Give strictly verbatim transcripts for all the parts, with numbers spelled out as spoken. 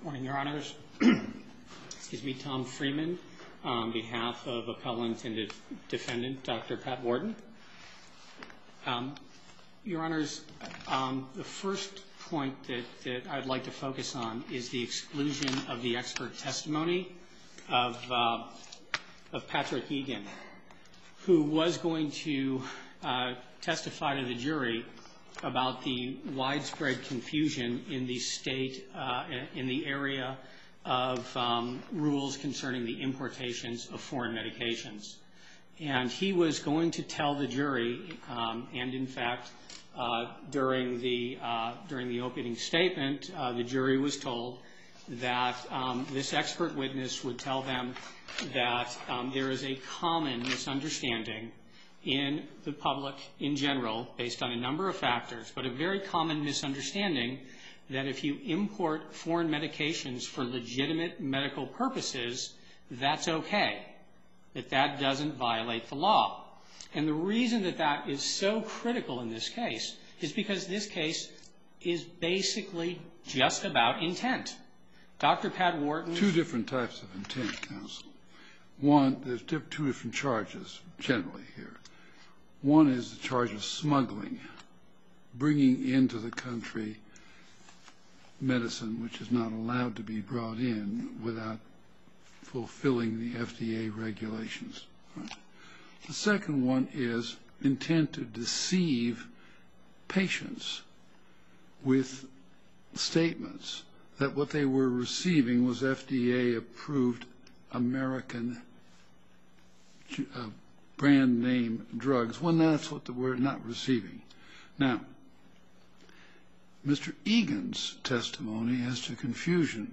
Morning, Your Honors. Excuse me, Tom Freeman, on behalf of appellant and de defendant, Doctor Pat Worden. Um, Your Honors, um, the first point that, that I'd like to focus on is the exclusion of the expert testimony of, uh, of Patrick Egan, who was going to uh, testify to the jury about the widespread confusion in the state, uh, in the area of um, rules concerning the importations of foreign medications. And he was going to tell the jury, um, and in fact, uh, during the uh, during the opening statement, uh, the jury was told that um, this expert witness would tell them that um, there is a common misunderstanding in the public in general, based on a number of factors, but a very common misunderstanding that if you import foreign medications for legitimate medical purposes, that's okay, that that doesn't violate the law. And the reason that that is so critical in this case is because this case is basically just about intent. Doctor Pat Worden... Two different types of intent, counsel. One, there's two different charges generally here. One is the charge of smuggling, bringing into the country medicine which is not allowed to be brought in without fulfilling the F D A regulations. Right? The second one is intent to deceive patients with statements that what they were receiving was F D A-approved American uh, brand name drugs, when that's what we're not receiving. Now, Mister Egan's testimony as to confusion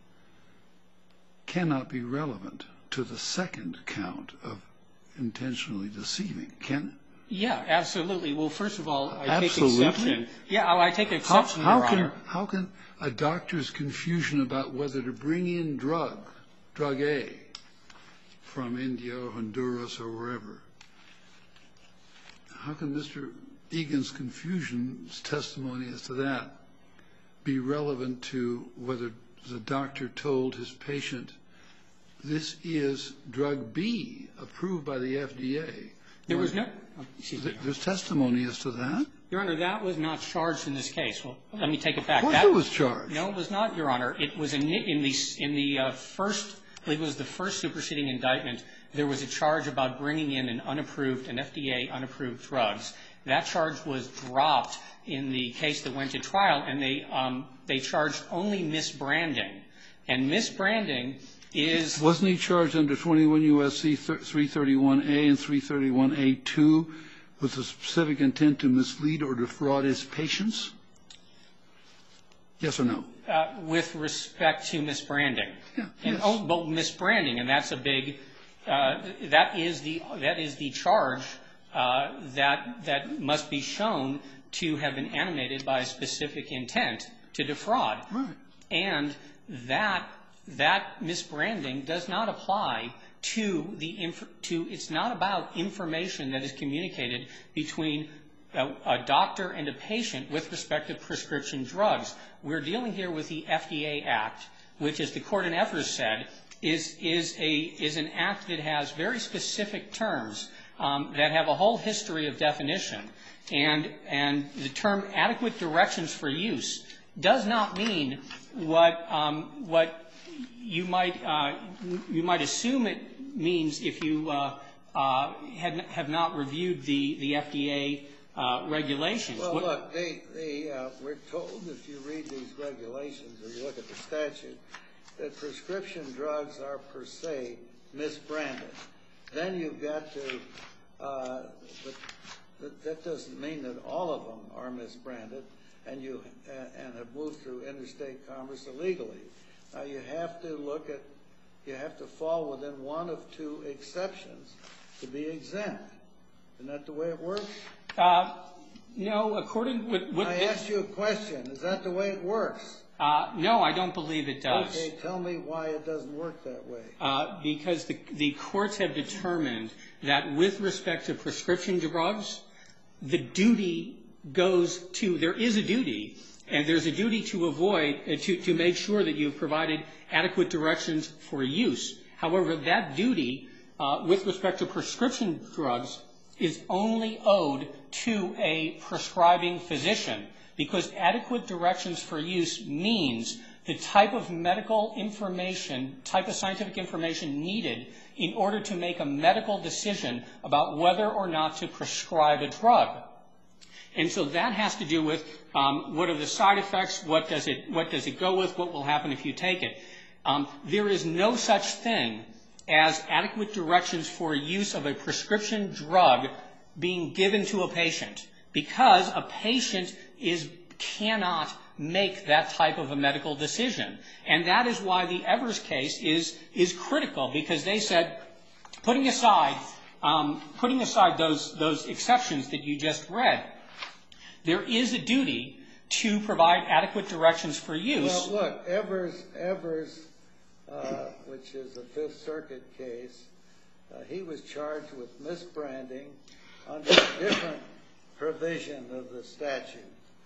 cannot be relevant to the second count of intentionally deceiving, can it? Yeah, absolutely. Well, first of all, I absolutely? take exception. Yeah, I take exception, how, how Your can, Honor. How can a doctor's confusion about whether to bring in drug, drug A, from India or Honduras or wherever, how can Mister Egan's confusion's testimony as to that be relevant to whether the doctor told his patient, this is drug B, approved by the F D A? There was no... Oh, excuse me. There's testimony as to that? Your Honor, that was not charged in this case. Well, let me take it back. Of course that, it was charged. No, it was not, Your Honor. It was in, in the, in the uh, first, I believe it was the first superseding indictment, there was a charge about bringing in an unapproved, an F D A-unapproved drugs. That charge was dropped in the case that went to trial, and they, um, they charged only misbranding. And misbranding is... Wasn't he charged under twenty-one U S C three thirty-one A and three thirty-one A two with a specific intent to mislead or defraud his patients? Yes or no? Uh, with respect to misbranding. Yeah, and, yes. Oh, well, misbranding, and that's a big... Uh, that is the that is the charge uh, that that must be shown to have been animated by a specific intent to defraud. Right. And that that misbranding does not apply to the inf to. It's not about information that is communicated between a, a doctor and a patient with respect to prescription drugs. We're dealing here with the F D A Act, which, as the court in Evers said, is is a is an act that has very specific terms um, that have a whole history of definition, and and the term adequate directions for use does not mean what um, what you might uh, you might assume it means if you uh, uh, had, have not reviewed the the F D A uh, regulations. Well, what, look, they they uh, we're told if you read these regulations or you look at the statute, that prescription drugs are per se misbranded. Then you've got to, uh, but that, that doesn't mean that all of them are misbranded and you uh, and have moved through interstate commerce illegally. Now you have to look at, you have to fall within one of two exceptions to be exempt. Isn't that the way it works? uh, no, according with, with I asked you a question. Is that the way it works? Uh, no, I don't believe it does. Okay, tell me why it doesn't work that way. Uh, because the, the courts have determined that with respect to prescription drugs, the duty goes to, there is a duty And there's a duty to avoid, uh, to, to make sure that you've provided adequate directions for use. However, that duty, uh, with respect to prescription drugs, is only owed to a prescribing physician, because adequate directions for use means the type of medical information, type of scientific information needed in order to make a medical decision about whether or not to prescribe a drug. And so that has to do with um, what are the side effects, what does it, what does it go with, what will happen if you take it. Um, there is no such thing as adequate directions for use of a prescription drug being given to a patient, because a patient is cannot make that type of a medical decision. And that is why the Evers case is, is critical, because they said, putting aside, um, putting aside those, those exceptions that you just read, there is a duty to provide adequate directions for use. Well, look, Evers, Evers, uh, which is a Fifth Circuit case, uh, he was charged with misbranding under a different provision of the statute.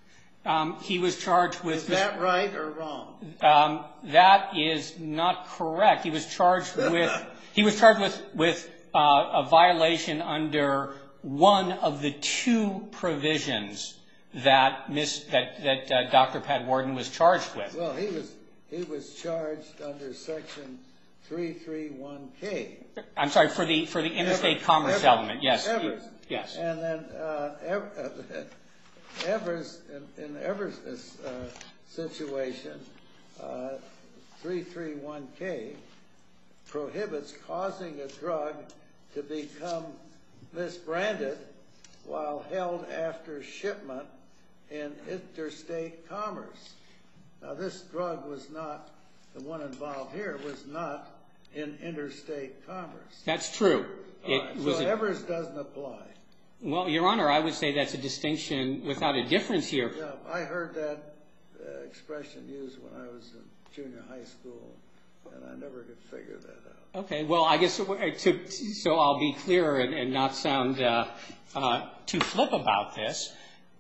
Um, he was charged with... Is that right or wrong? Um, that is not correct. He was charged with... he was charged with, with uh, a violation under one of the two provisions that Miss that that uh, Doctor Pat Warden was charged with. Well, he was he was charged under Section three thirty-one K. I'm sorry, for the for the interstate Evers, commerce Evers, element. Yes. Evers. Yes. And then uh, Ev- Evers in, in Evers' uh, situation, uh, three thirty-one K prohibits causing a drug to become misbranded while held after shipment in interstate commerce. Now, this drug was not, the one involved here, was not in interstate commerce. That's true. It Right, was so a, Evers doesn't apply. well, Your Honor, I would say that's a distinction without a difference here. Yeah, I heard that uh, expression used when I was in junior high school, and I never could figure that out. Okay. Well, I guess to, to, so I'll be clear and, and not sound uh, uh, too flip about this.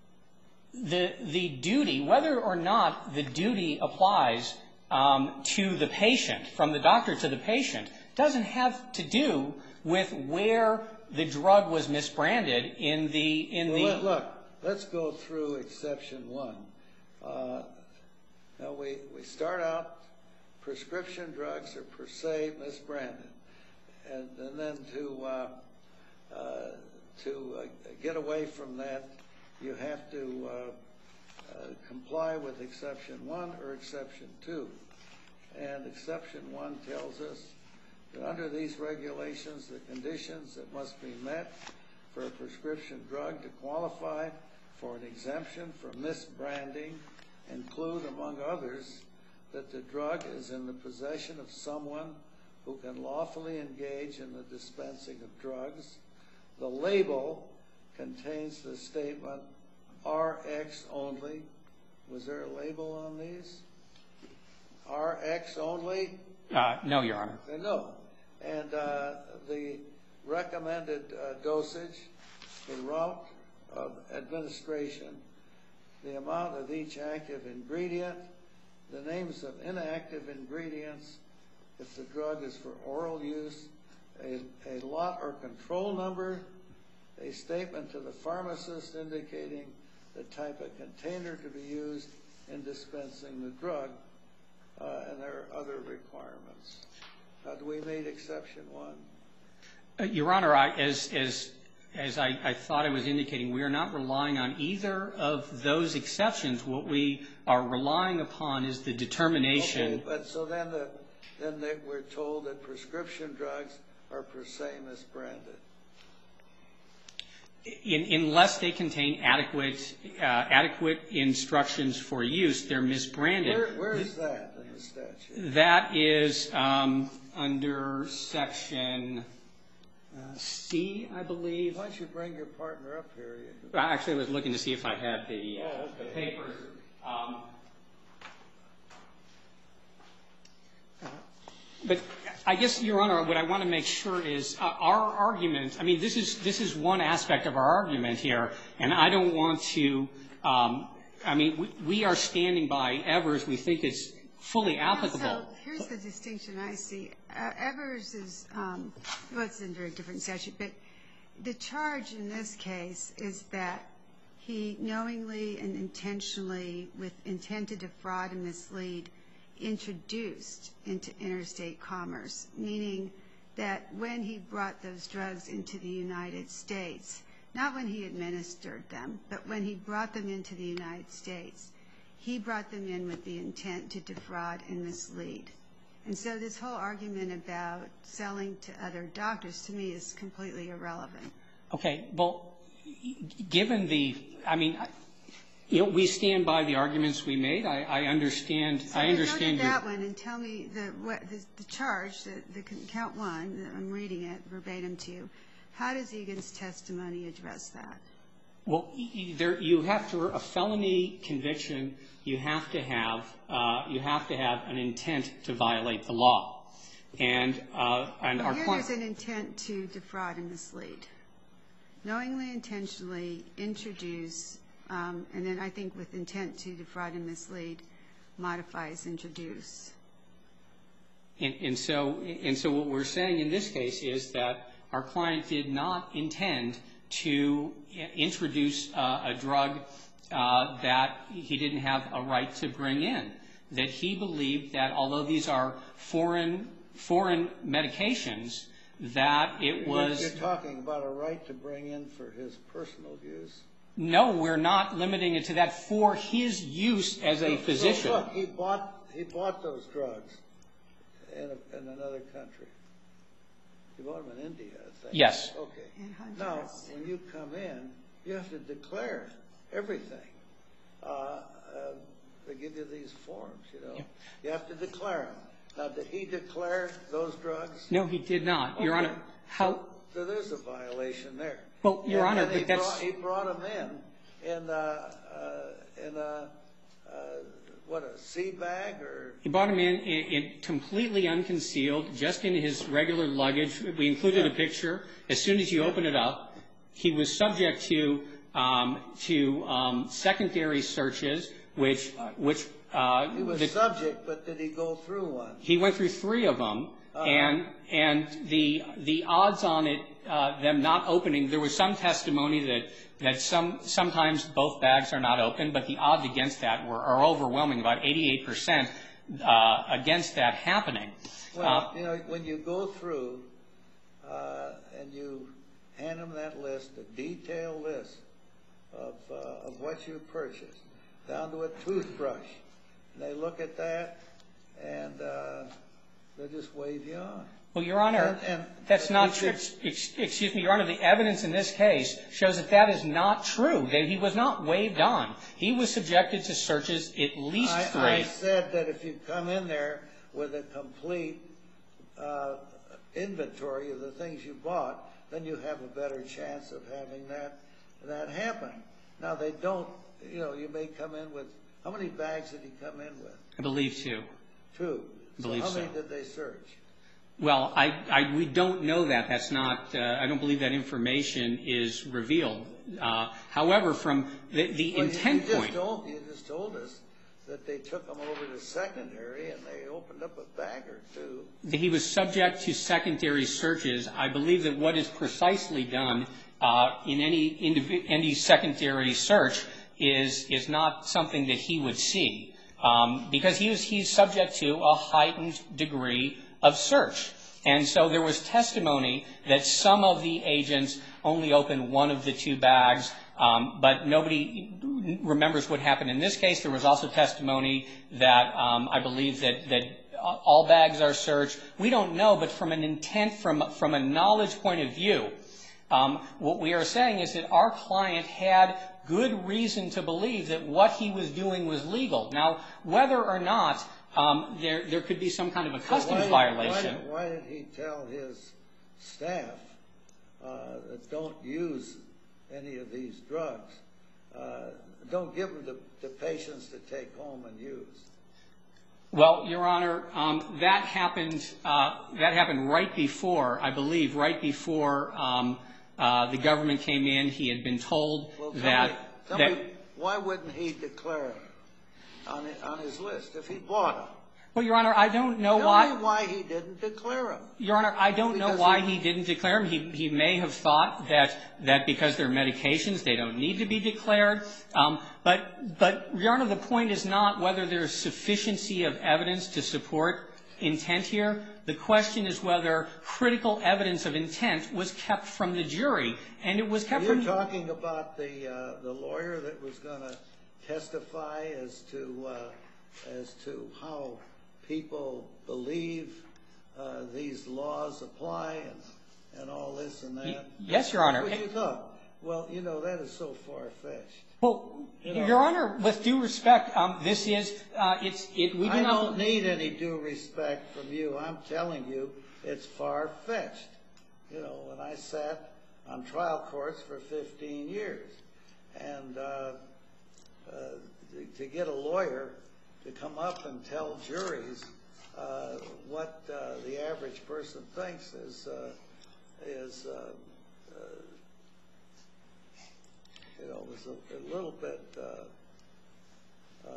The the duty, whether or not the duty applies um, to the patient, from the doctor to the patient, doesn't have to do with where the drug was misbranded in the in well, the. Look, look, let's go through exception one. Uh, now we we start out. Prescription drugs are per se misbranded, and, and then to uh, uh, to uh, get away from that, you have to uh, uh, comply with exception one or exception two. And exception one tells us that under these regulations, the conditions that must be met for a prescription drug to qualify for an exemption from misbranding include, among others, that the drug is in the possession of someone who can lawfully engage in the dispensing of drugs. The label contains the statement R X only. Was there a label on these? R X only? Uh, no, Your Honor. Uh, no. And uh, the recommended uh, dosage, the route of administration, the amount of each active ingredient, the names of inactive ingredients, if the drug is for oral use, a, a lot or control number, a statement to the pharmacist indicating the type of container to be used in dispensing the drug, uh, and there are other requirements. Uh, do we make exception one? Uh, Your Honor, I, as as as I, I thought I was indicating, we are not relying on either of those exceptions. What we are relying upon is the determination. Okay, but so then the then they, we're told that prescription drugs are per se misbranded. In, unless they contain adequate uh, adequate instructions for use, they're misbranded. Where, where is that in the statute? That is um, under section uh, C, I believe. Why don't you bring your partner up here? Well, actually, I was looking to see if I had the, uh, Oh, okay. the papers. Um, but I guess, Your Honor, what I want to make sure is uh, our argument. I mean, this is this is one aspect of our argument here, and I don't want to um, I mean, we, we are standing by Evers. We think it's fully applicable. So here's the distinction I see. Uh, Evers is, um, well, it's under a different statute, but the charge in this case is that he knowingly and intentionally, with intent to defraud and mislead, introduced into interstate commerce, meaning that when he brought those drugs into the United States, not when he administered them, but when he brought them into the United States, he brought them in with the intent to defraud and mislead. And so this whole argument about selling to other doctors, to me, is completely irrelevant. Okay. Well, given the, I mean, you know, we stand by the arguments we made. I, I understand. So I understand go to that your, one and tell me the what the, the charge, the, the count one. That I'm reading it verbatim to you. How does Egan's testimony address that? Well, there, you have to a felony conviction. You have to have uh, you have to have an intent to violate the law, and uh, and well, our here client. there's an intent to defraud and mislead, knowingly, intentionally introduce. Um, and then I think with intent to defraud and mislead modifies introduce. And, and so, and so what we're saying in this case is that our client did not intend to introduce uh, a drug uh, that he didn't have a right to bring in. That he believed that although these are foreign foreign medications, that it was. You're talking about a right to bring in for his personal use. No, we're not limiting it to that for his use as a physician. So look, he bought he bought those drugs in, a, in another country. He bought them in India, I think. Yes. Okay. In Honduras. Now, when you come in, you have to declare everything. Uh, uh, they give you these forms, you know. Yeah. You have to declare them. Now, did he declare those drugs? No, he did not, Okay. Your Honor. How? So there's a violation there. Well, Your and, Honor, and but he that's brought, he brought them in in uh, uh, in a uh, what a sea bag or he brought him in, in, in completely unconcealed, just in his regular luggage. We included Yeah. a picture. As soon as you open it up, he was subject to um, to um, secondary searches, which uh, which uh, he was the, subject, but did he go through one? he went through three of them, Uh-huh. and and the the odds on it uh, them not opening. There was some testimony that that some sometimes both bags are not open, but the odds against that were are overwhelming, about eighty-eight percent uh, against that happening. Well, Uh, you know, when you go through uh, and you hand them that list, a detailed list of uh, of what you purchased, down to a toothbrush, and they look at that and uh, they just wave you on. Well, Your Honor, And- and- that's not you true. could- Ex- Excuse me, Your Honor, the evidence in this case shows that that is not true, that he was not waved on. He was subjected to searches at least I, three. I said that if you come in there with a complete uh, inventory of the things you bought, then you have a better chance of having that that happen. Now, they don't, you know, you may come in with, how many bags did he come in with? I believe two. Two. I believe so how many so. did they search? Well, I, I, we don't know that. That's not, uh, I don't believe that information is revealed. Uh, however, from the, the Well, intent you, you point. Just told, you just told us that they took them over to secondary and they opened up a bag or two. He was subject to secondary searches. I believe that what is precisely done uh, in any indiv- any secondary search is is not something that he would see, um, because he was he's subject to a heightened degree of search. And so there was testimony that some of the agents only opened one of the two bags, um, but nobody remembers what happened in this case. There was also testimony that um, I believe that, that all bags are searched. We don't know, but from an intent, from, from a knowledge point of view, um, what we are saying is that our client had good reason to believe that what he was doing was legal. Now, whether or not Um, there, there could be some kind of a customs So why did, violation. Why did, why did he tell his staff uh, that don't use any of these drugs? Uh, don't give them to, to patients to take home and use. Well, Your Honor, um, that happened. Uh, that happened right before, I believe, right before um, uh, the government came in. He had been told Well, tell that me, tell that. me why wouldn't he declare them on, on his list if he bought them? Well, Your Honor, I don't know Tell why. me why he didn't declare them. Your Honor, I don't Because know why he- he didn't declare them. He, he may have thought that, that because they're medications, they don't need to be declared. Um, but, but, Your Honor, the point is not whether there's sufficiency of evidence to support intent here. The question is whether critical evidence of intent was kept from the jury. And it was kept You're from... talking about the, uh, the lawyer that was going to testify as to, uh, as to how people believe uh, these laws apply and, and all this and that. Yes, Your Honor. What do you thought? Well, you know, that is so far-fetched. Well, You know. Your Honor, with due respect, um, this is, uh, it's, it, we do I not... don't need any due respect from you. I'm telling you, it's far-fetched. You know, when I sat on trial courts for fifteen years, and uh, uh, to, to get a lawyer to come up and tell juries uh, what uh, the average person thinks is uh, is uh, uh, you know was a, a little bit uh,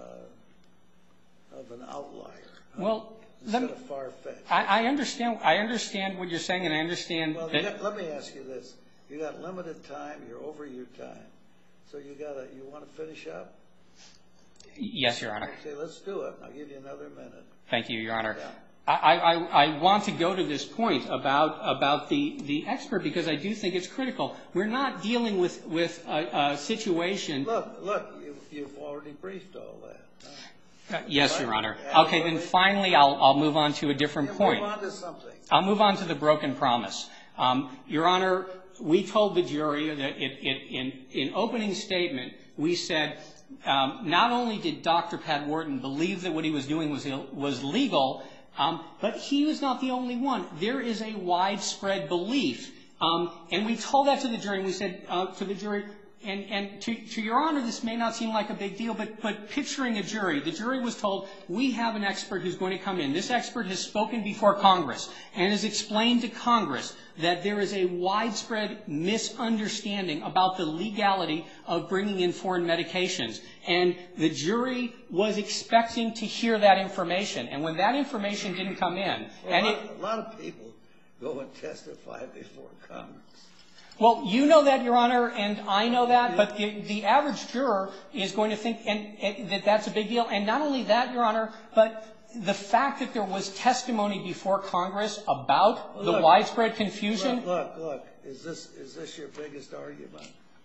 uh, of an outlier. huh? Well, instead let of far-fetched. I, I understand. I understand what you're saying, and I understand Well, that. you got, let me ask you this: you got limited time. You're over your time, so you gotta. You want to finish up? Yes, Your Honor. Okay, let's do it. I'll give you another minute. Thank you, Your Honor. Yeah. I, I, I want to go to this point about about the, the expert because I do think it's critical. We're not dealing with with a, a situation. Look, look, you, you've already briefed all that. Huh? Uh, yes, Your Honor. Yeah, Okay, then well, finally, I'll I'll move on to a different Yeah, point. move on to something. I'll move on to the broken promise. Um, Your Honor, we told the jury that it, it, in in opening statement we said. Um, not only did Doctor Pat Wharton believe that what he was doing was Ill, was legal, um, but he was not the only one. There is a widespread belief, um, and we told that to the jury. And we said uh, to the jury, and, and to, to Your Honor, this may not seem like a big deal, but but picturing a jury, the jury was told we have an expert who's going to come in. This expert has spoken before Congress and has explained to Congress that there is a widespread misunderstanding about the legality of bringing in foreign medications. And the jury was expecting to hear that information. And when that information didn't come in, Well, and a, it, lot, a lot of people go and testify before Congress. well, you know that, Your Honor, and I know that, but the, the average juror is going to think and, and that that's a big deal. And not only that, Your Honor, but the fact that there was testimony before Congress about Well, the look, widespread confusion. Look, look, look. Is this is this your biggest argument?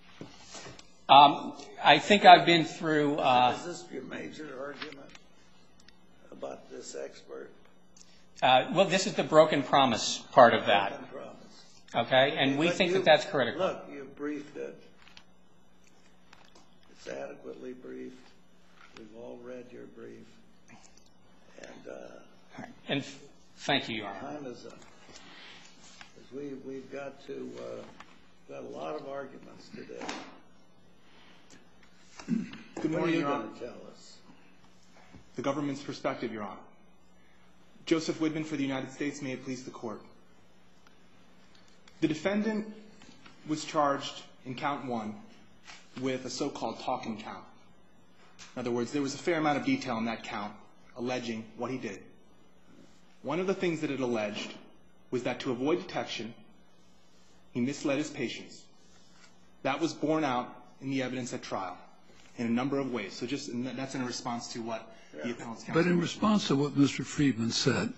Um, I think I've been through. Uh, is this your major argument about this expert? uh, well, this is the broken promise part of that. Broken promise. Okay, and we But think you- that that's critical. Look, you briefed it. It's adequately briefed. We've all read your brief. And uh, And f- thank you, Your Honor. time is up. 'Cause we, we've got to, uh, got a lot of arguments today. Good What are morning, you Your Honor. going to tell us? The government's perspective, Your Honor. Joseph Widman for the United States. May it please the court. The defendant was charged in count one with a so-called talking count. In other words, there was a fair amount of detail in that count alleging what he did. One of the things that it alleged was that to avoid detection, he misled his patients. That was borne out in the evidence at trial in a number of ways. So just and that's in response to what the appellant's counsel. But in response to what Mister Friedman said,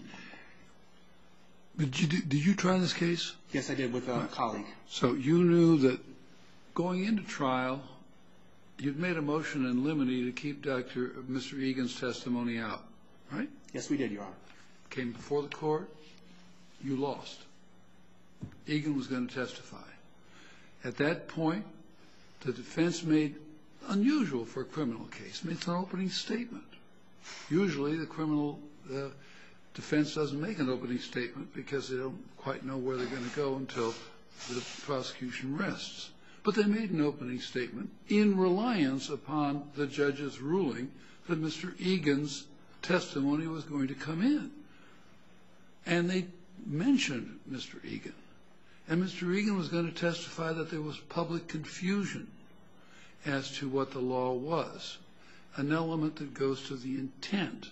did you, did you try this case? Yes, I did with a colleague. So you knew that going into trial, you'd made a motion in limine to keep Doctor Mister Egan's testimony out, right? Yes, we did, Your Honor. Came before the court, you lost. Egan was going to testify. At that point, the defense made, unusual for a criminal case, made an opening statement. Usually the criminal uh, defense doesn't make an opening statement because they don't quite know where they're going to go until the prosecution rests. But they made an opening statement in reliance upon the judge's ruling that Mister Egan's testimony was going to come in. And they mentioned Mister Egan. And Mister Egan was going to testify that there was public confusion. as to what the law was, an element that goes to the intent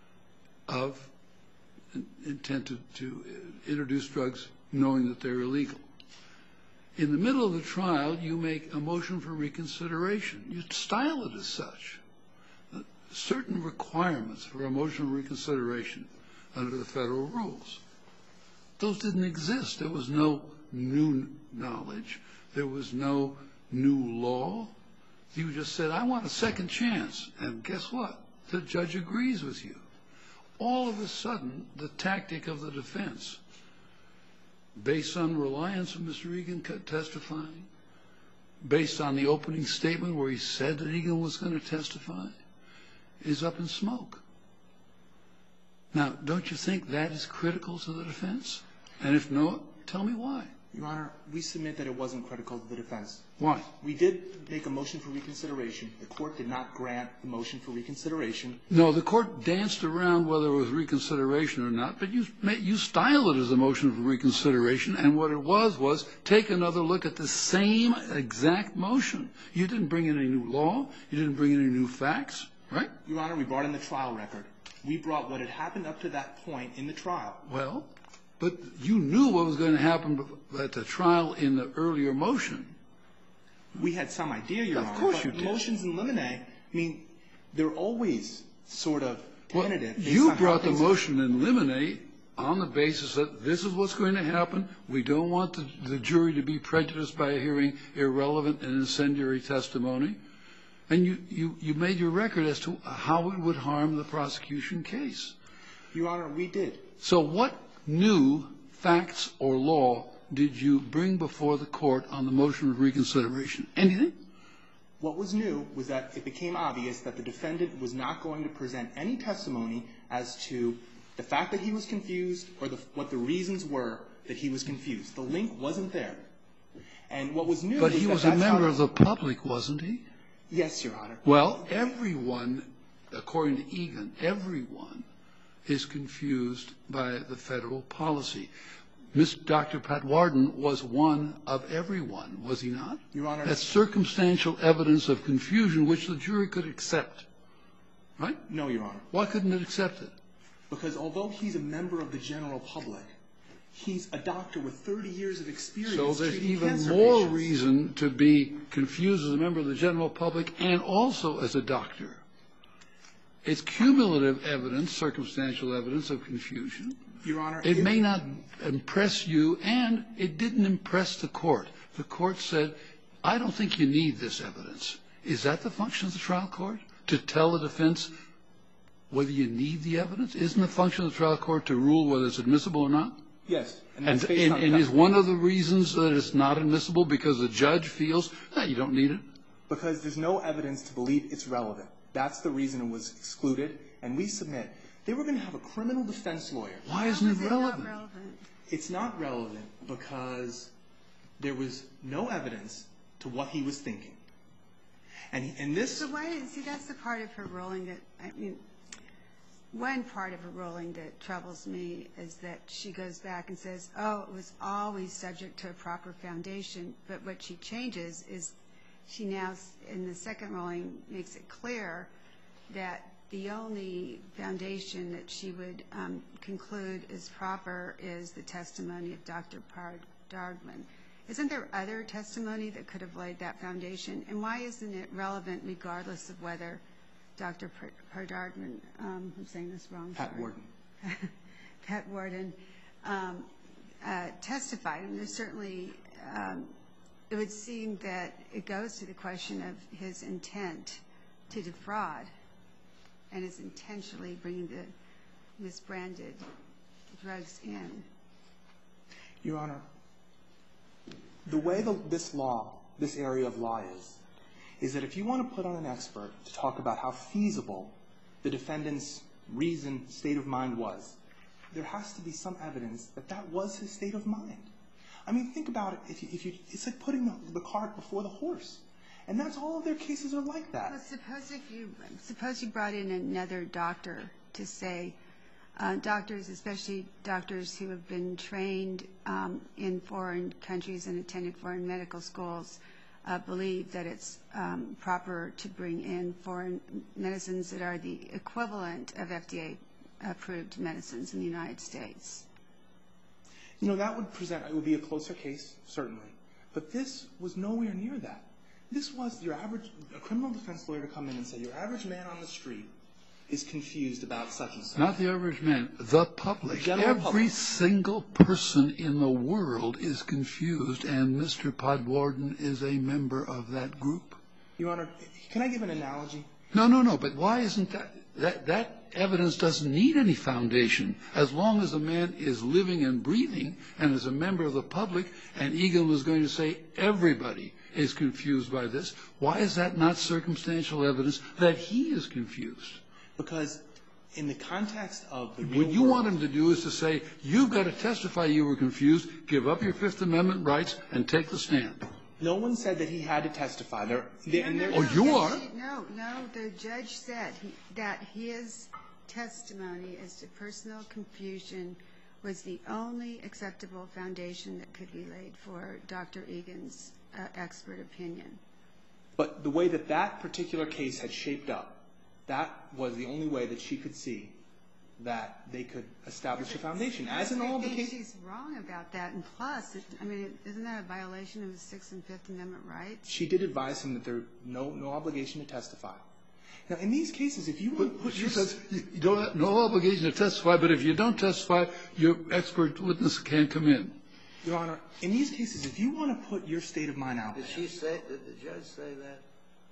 of intent to, to introduce drugs knowing that they're illegal. In the middle of the trial, you make a motion for reconsideration. You style it as such. Certain requirements for a motion for reconsideration under the federal rules. Those didn't exist. There was no new knowledge. There was no new law. You just said, I want a second chance. And guess what? The judge agrees with you. All of a sudden, the tactic of the defense, based on reliance of Mister Egan testifying, based on the opening statement where he said that Egan was going to testify, is up in smoke. Now, don't you think that is critical to the defense? And if no, tell me why. Your Honor, we submit that it wasn't critical to the defense. Why? We did make a motion for reconsideration. The court did not grant the motion for reconsideration. No, the court danced around whether it was reconsideration or not, but you you style it as a motion for reconsideration, and what it was was take another look at the same exact motion. You didn't bring in any new law. You didn't bring in any new facts, right? Your Honor, we brought in the trial record. We brought what had happened up to that point in the trial. Well, but you knew what was going to happen at the trial in the earlier motion. We had some idea, Your Honor. Of course you did. Motions in limine, I mean, they're always sort of tentative. Well, you brought the motion in limine on the basis that this is what's going to happen. We don't want the, the jury to be prejudiced by hearing irrelevant and incendiary testimony. And you, you, you made your record as to how it would harm the prosecution case. Your Honor, we did. So what new facts or law did you bring before the court on the motion of reconsideration? Anything? What was new was that it became obvious that the defendant was not going to present any testimony as to the fact that he was confused or the, what the reasons were that he was confused. The link wasn't there. And what was new but was he that was a that's member how of the public, wasn't he? Yes, Your Honor. Well, everyone, according to Egan, everyone is confused by the federal policy. Miss Doctor Pat Warden was one of everyone, was he not? Your Honor. That's circumstantial evidence of confusion which the jury could accept. Right? No, Your Honor. Why couldn't it accept it? Because although he's a member of the general public, he's a doctor with thirty years of experience So there's treating even cancer more patients. reason to be confused as a member of the general public and also as a doctor. It's cumulative evidence, circumstantial evidence of confusion. Your Honor. It may not impress you, and it didn't impress the court. The court said, I don't think you need this evidence. Is that the function of the trial court? To tell the defense whether you need the evidence? Isn't the function of the trial court to rule whether it's admissible or not? Yes. And, that's based and, on and fact. is one of the reasons that it's not admissible because the judge feels, no, you don't need it? Because there's no evidence to believe it's relevant. That's the reason it was excluded. And we submit, they were going to have a criminal defense lawyer. Why isn't How it is it relevant? not relevant? It's not relevant because there was no evidence to what he was thinking. And, and this... So why, see, that's the part of her ruling that, I mean, one part of her ruling that troubles me is that she goes back and says, oh, it was always subject to a proper foundation. But what she changes is she now, in the second ruling, makes it clear that the only foundation that she would um, conclude is proper is the testimony of Doctor Pardardman. Isn't there other testimony that could have laid that foundation? And why isn't it relevant regardless of whether Doctor Pardardman, um, I'm saying this wrong. Pat sorry. Warden. Pat Warden um, uh, testified. And there's certainly, um, it would seem that it goes to the question of his intent to defraud and is intentionally bringing the misbranded drugs in. Your Honor, the way the, this law, this area of law is, is that if you want to put on an expert to talk about how feasible the defendant's reason, state of mind was, there has to be some evidence that that was his state of mind. I mean, think about it. If you, if you, it's like putting the, the cart before the horse. And that's all of their cases are like that. Well, suppose if you suppose you brought in another doctor to say, uh, doctors, especially doctors who have been trained um, in foreign countries and attended foreign medical schools, uh, believe that it's um, proper to bring in foreign medicines that are the equivalent of F D A-approved medicines in the United States? You know, that would present, it would be a closer case, certainly. But this was nowhere near that. This was your average, a criminal defense lawyer to come in and say, your average man on the street is confused about such and such. Not the average man, the public. General Every public. single person in the world is confused, and Mister Podwarden is a member of that group. Your Honor, can I give an analogy? No, no, no, but why isn't that, that, that evidence doesn't need any foundation as long as the man is living and breathing and is a member of the public, and Egan was going to say everybody is confused by this. Why is that not circumstantial evidence that he is confused? Because in the context of the real What you world, want him to do is to say, you've got to testify you were confused, give up your Fifth Amendment rights, and take the stand. no one said that he had to testify. There, there, and there, Oh, you are? No, no, the judge said he, that his testimony as to personal confusion was the only acceptable foundation that could be laid for Doctor Egan's uh, expert opinion. But the way that that particular case had shaped up, that was the only way that she could see that they could establish a foundation. As in all the I think cases. she's wrong about that. And plus, it, I mean, isn't that a violation of the Sixth and Fifth Amendment rights? She did advise him that there no no obligation to testify. Now, in these cases, if you want to put She your says, you don't have no obligation to testify, but if you don't testify, your expert witness can't come in. Your Honor, in these cases, if you want to put your state of mind out Did there, she say, did the judge say that?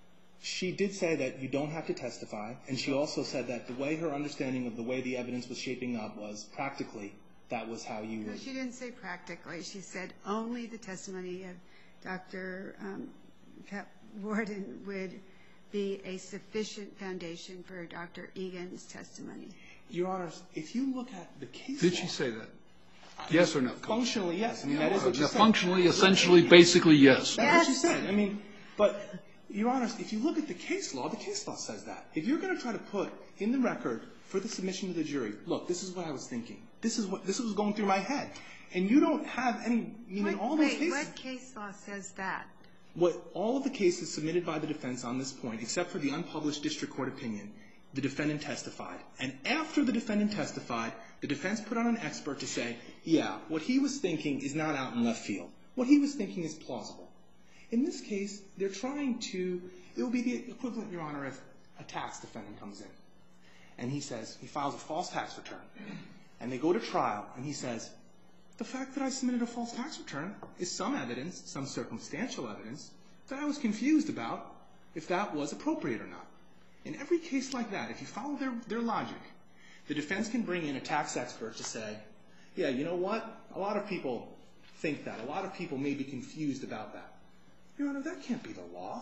she did say that you don't have to testify, and she also said that the way her understanding of the way the evidence was shaping up was practically that was how you No, would. she didn't say practically. She said only the testimony of Doctor Um, Pat Warden would be a sufficient foundation for Doctor Egan's testimony. Your Honors, if you look at the case Did law, she say that? Yes or no? functionally, yes. I mean, that is what she Yeah, said. functionally, essentially, basically, yes. That's what she said. I mean, but, Your Honors, if you look at the case law, the case law says that. If you're going to try to put in the record for the submission to the jury, look, this is what I was thinking. This is what this was going through my head. And you don't have any, you know, in all those Wait, cases. what case law says that? What all of the cases submitted by the defense on this point, except for the unpublished district court opinion, the defendant testified. And after the defendant testified, the defense put on an expert to say, yeah, what he was thinking is not out in left field. What he was thinking is plausible. In this case, they're trying to, it will be the equivalent, Your Honor, if a tax defendant comes in and he says, he files a false tax return, and they go to trial, and he says, the fact that I submitted a false tax return is some evidence, some circumstantial evidence, that I was confused about if that was appropriate or not. In every case like that, if you follow their, their logic, the defense can bring in a tax expert to say, yeah, you know what? A lot of people think that. A lot of people may be confused about that. Your Honor, that can't be the law.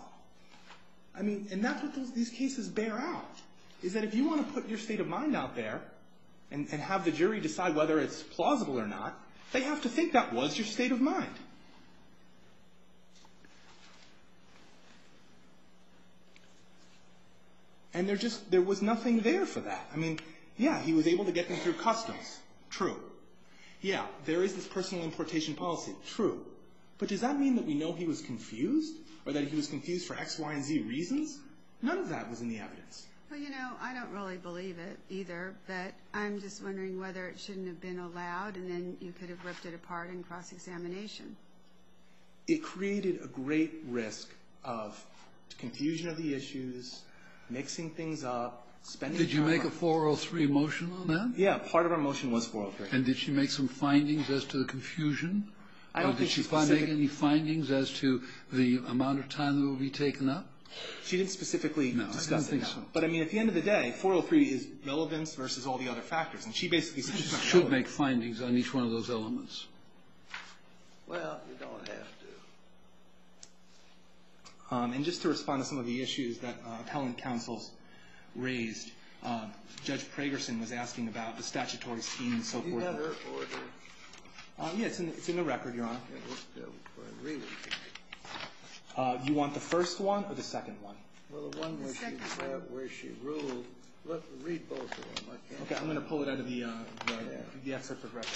I mean, and that's what those, these cases bear out, is that if you want to put your state of mind out there and, and have the jury decide whether it's plausible or not, they have to think that was your state of mind. And there just, there was nothing there for that. I mean, yeah, he was able to get them through customs. True. Yeah, there is this personal importation policy. True. But does that mean that we know he was confused? Or that he was confused for X, Y, and Z reasons? None of that was in the evidence. Well, you know, I don't really believe it either, but I'm just wondering whether it shouldn't have been allowed and then you could have ripped it apart in cross-examination. It created a great risk of confusion of the issues, mixing things up, spending Did you time make on- a four oh three motion on that? Yeah, part of our motion was four oh three. And did she make some findings as to the confusion? I don't or think did she she find make specific- any findings as to the amount of time that will be taken up? She didn't specifically No, I discuss didn't it. think no. so. But I mean, at the end of the day, four oh three is relevance versus all the other factors. And she basically said it's not Should relevant. make findings on each one of those elements. Well, you don't have to. Um, and just to respond to some of the issues that uh, appellant counsels raised, uh, Judge Pragerson was asking about the statutory scheme and so You forth. got her order. Uh, yeah, it's in, it's in the record, Your Honor. Yeah, we'll- we'll read it. Uh, you want the first one or the second one? Well, the one The where she, second uh, one. where she ruled, look, read both of them. I can't. Okay, I'm going to pull it out of the, uh, the, Yeah. the excerpt of record.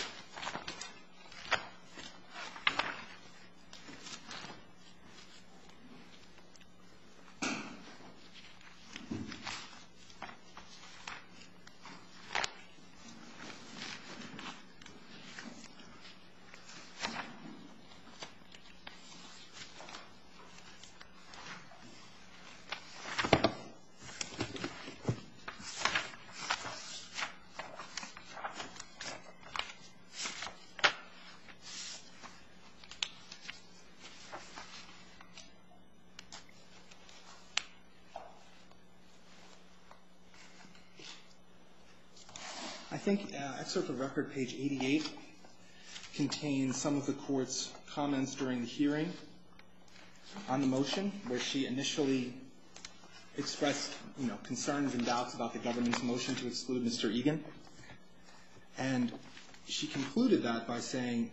think uh, excerpt of record, page eighty-eight, contains some of the court's comments during the hearing on the motion, where she initially expressed, you know, concerns and doubts about the government's motion to exclude Mister Egan. And she concluded that by saying,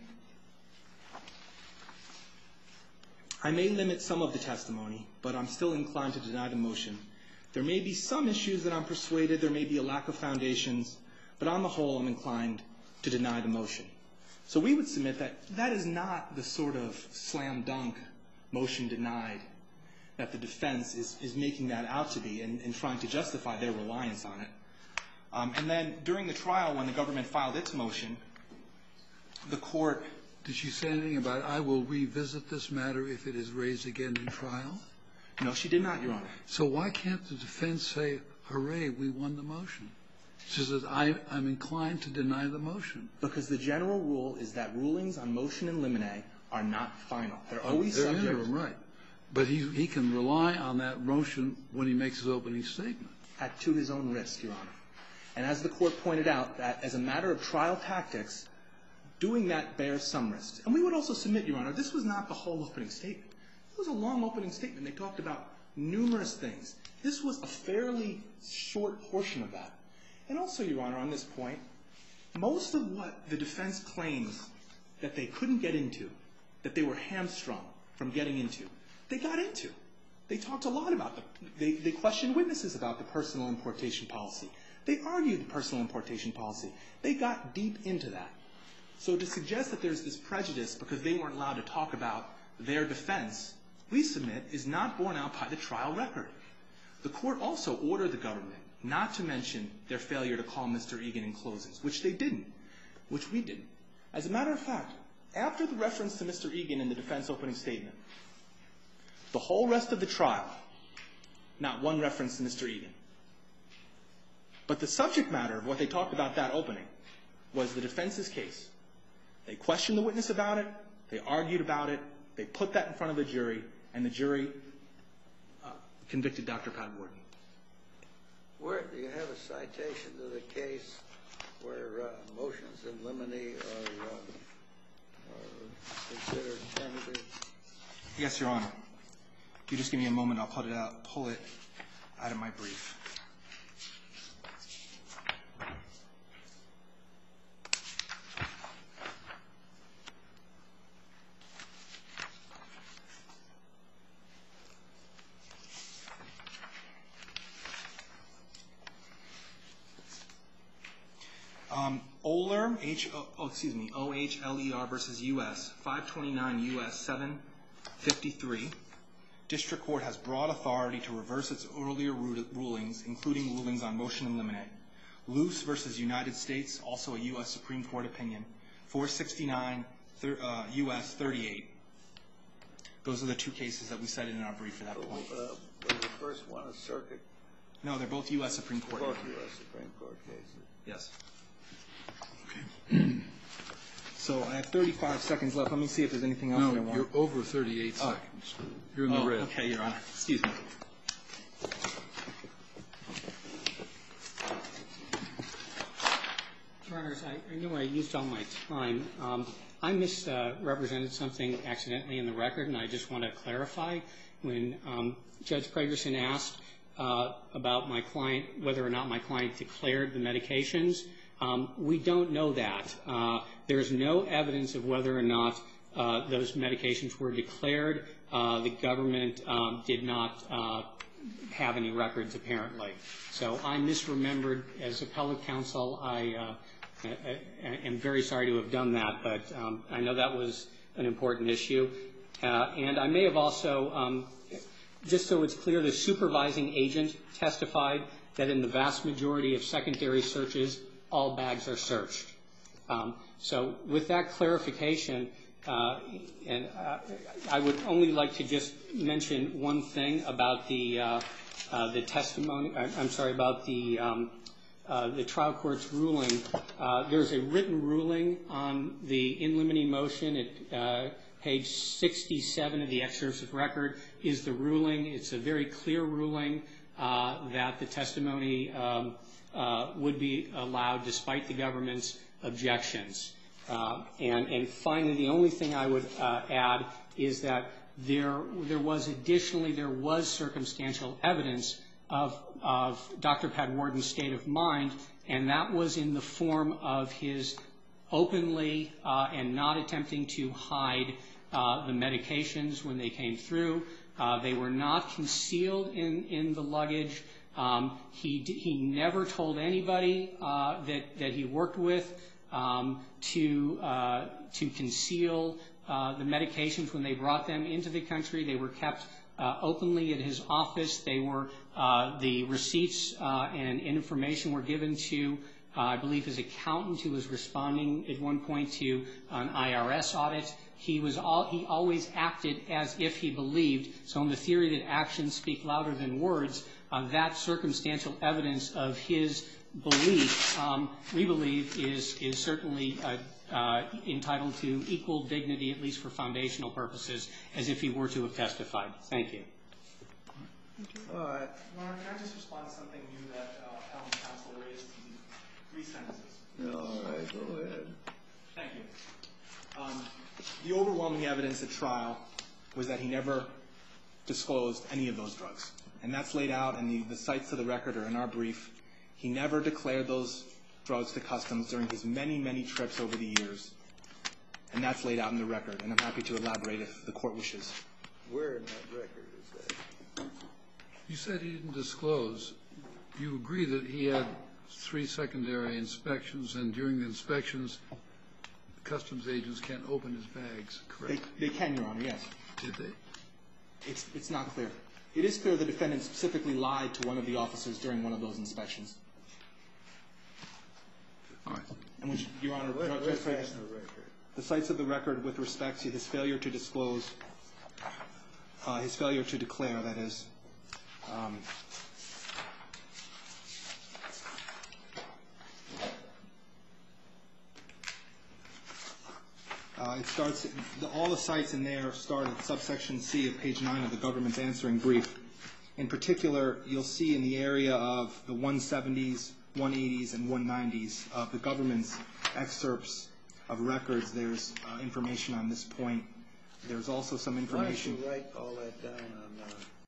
I may limit some of the testimony, but I'm still inclined to deny the motion. There may be some issues that I'm persuaded there may be a lack of foundations, but on the whole, I'm inclined to deny the motion. So we would submit that that is not the sort of slam dunk motion denied that the defense is, is making that out to be and, and trying to justify their reliance on it. Um, and then during the trial, when the government filed its motion, the court... Did she say anything about, I will revisit this matter if it is raised again in trial? No, she did not, Your Honor. So why can't the defense say, hooray, we won the motion? She says, I, I'm inclined to deny the motion. Because the general rule is that rulings on motion in limine are not final. They're always They're subject... interim, right. But he, he can rely on that motion when he makes his opening statement. At to his own risk, Your Honor. And as the court pointed out, that as a matter of trial tactics, doing that bears some risk. And we would also submit, Your Honor, this was not the whole opening statement. It was a long opening statement. They talked about numerous things. This was a fairly short portion of that. And also, Your Honor, on this point, most of what the defense claims that they couldn't get into, that they were hamstrung from getting into, they got into. They talked a lot about the, they, they questioned witnesses about the personal importation policy. They argued the personal importation policy. They got deep into that. So to suggest that there's this prejudice because they weren't allowed to talk about their defense, we submit, is not borne out by the trial record. The court also ordered the government not to mention their failure to call Mister Egan in closings, which they didn't, which we didn't. As a matter of fact, after the reference to Mister Egan in the defense opening statement, the whole rest of the trial, not one reference to Mister Egan. But the subject matter of what they talked about that opening was the defense's case. They questioned the witness about it. They argued about it. They put that in front of the jury, and the jury uh, convicted Doctor Pat Worden. Where do you have a citation to the case where uh, motions in limine are, uh, are considered tentative? Yes, Your Honor. If you just give me a moment, I'll put it out, pull it out of my brief. Um, Ohler, H O, oh, excuse me, O H L E R versus U S, five twenty-nine U S seven fifty-three. District Court has broad authority to reverse its earlier rulings, including rulings on motion in limine. Luce versus United States, also a U S Supreme Court opinion, four sixty-nine uh, U S thirty-eight. Those are the two cases that we cited in our brief at that point. Uh, was the first one a circuit? No, they're both U S Supreme Court. Both U S Supreme Court cases. Yes. Okay. So I have thirty-five seconds left. Let me see if there's anything else no, that I want. You're over thirty-eight oh. seconds. You're in the oh, red. Okay, Your Honor. Excuse me. Your Honors, I, I know I used all my time. Um, I misrepresented uh, something accidentally in the record, and I just want to clarify. When um, Judge Pragerson asked uh, about my client, whether or not my client declared the medications, um, we don't know that. Uh, there's no evidence of whether or not uh, those medications were declared. Uh, the government um, did not uh, have any records, apparently. So I misremembered. As appellate counsel, I, uh, I, I am very sorry to have done that, but um, I know that was an important issue. Uh, and I may have also, um, just so it's clear, the supervising agent testified that in the vast majority of secondary searches, all bags are searched. Um, so with that clarification, uh, and uh, I would only like to just mention one thing about the uh, uh, the testimony. I'm sorry, about the um, uh, the trial court's ruling. Uh, there's a written ruling on the in limine motion at uh, page sixty-seven of the excerpts of record. Is the ruling? It's a very clear ruling uh, that the testimony Um, uh, would be allowed despite the government's objections. Uh, and, and finally, the only thing I would uh, add is that there, there was additionally, there was circumstantial evidence of, of Doctor Pat Warden's state of mind, and that was in the form of his openly uh, and not attempting to hide uh, the medications when they came through. Uh, they were not concealed in, in the luggage. Um, he, he never told anybody uh, that, that he worked with um, to, uh, to conceal uh, the medications when they brought them into the country. They were kept uh, openly at his office. They were, uh, the receipts uh, and information were given to, uh, I believe, his accountant, who was responding at one point to an I R S audit. He was all, he always acted as if he believed. So on the theory that actions speak louder than words, uh, that circumstantial evidence of his belief, um, we believe, is is certainly uh, uh, entitled to equal dignity, at least for foundational purposes, as if he were to have testified. Thank you. All right. Lauren, can I just respond to something new that uh, Helen Counsel raised in three sentences? All right, go ahead. Thank you. Um, the overwhelming evidence at trial was that he never disclosed any of those drugs. And that's laid out, and the, the cites to the record are in our brief. He never declared those drugs to customs during his many, many trips over the years. And that's laid out in the record, and I'm happy to elaborate if the court wishes. Where in that record is that? You said he didn't disclose. You agree that he had three secondary inspections, and during the inspections, customs agents can't open his bags, correct? They, they can, Your Honor, yes. Did they? It's, it's not clear. It is clear the defendant specifically lied to one of the officers during one of those inspections. All right. And which, Your Honor, Where, Judge where's that Ferguson, in the record? the cites of the record with respect to his failure to disclose, uh, his failure to declare, that is, um, Uh, it starts, the, all the cites in there start at subsection C of page nine of the government's answering brief. In particular, you'll see in the area of the one seventies, one eighties, and one nineties of the government's excerpts of records, there's uh, information on this point. There's also some Why don't information. you write all that down on uh,